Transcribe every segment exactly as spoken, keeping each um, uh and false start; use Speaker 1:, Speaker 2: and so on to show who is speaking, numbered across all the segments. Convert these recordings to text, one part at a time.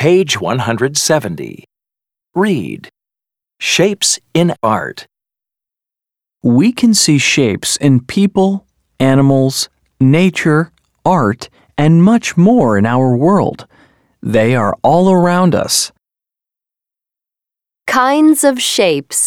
Speaker 1: Page one hundred seventy. Read. Shapes in art.
Speaker 2: We can see shapes in people, animals, nature, art, and much more in our world. They are all around us.
Speaker 3: Kinds of shapes.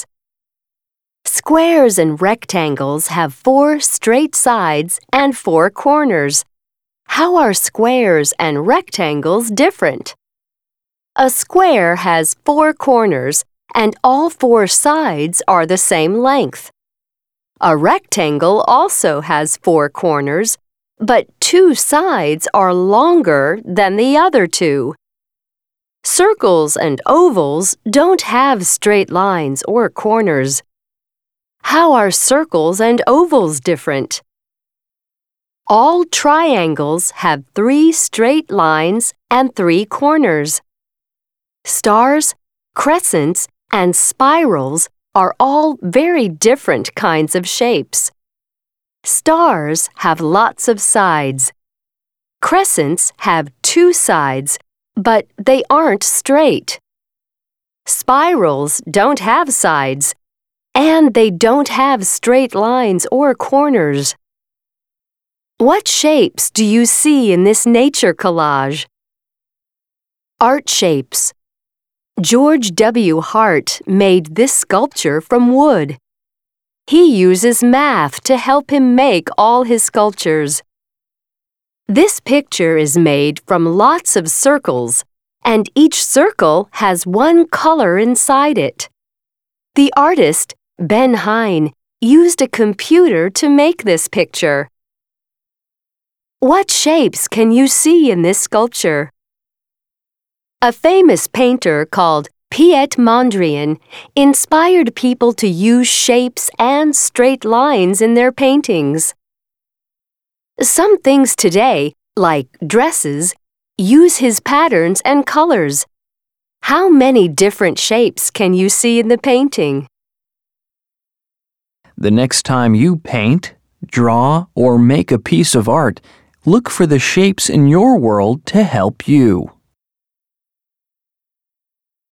Speaker 3: Squares and rectangles have four straight sides and four corners. How are squares and rectangles different? A square has four corners and all four sides are the same length. A rectangle also has four corners, but two sides are longer than the other two. Circles and ovals don't have straight lines or corners. How are circles and ovals different? All triangles have three straight lines and three corners. Stars, crescents, and spirals are all very different kinds of shapes. Stars have lots of sides. Crescents have two sides, but they aren't straight. Spirals don't have sides, and they don't have straight lines or corners. What shapes do you see in this nature collage? Art shapes. George W. Hart made this sculpture from wood. He uses math to help him make all his sculptures. This picture is made from lots of circles, and each circle has one color inside it. The artist, Ben Hine, used a computer to make this picture. What shapes can you see in this sculpture? A famous painter called Piet Mondrian inspired people to use shapes and straight lines in their paintings. Some things today, like dresses, use his patterns and colors. How many different shapes can you see in the painting?
Speaker 2: The next time you paint, draw, or make a piece of art, look for the shapes in your world to help you.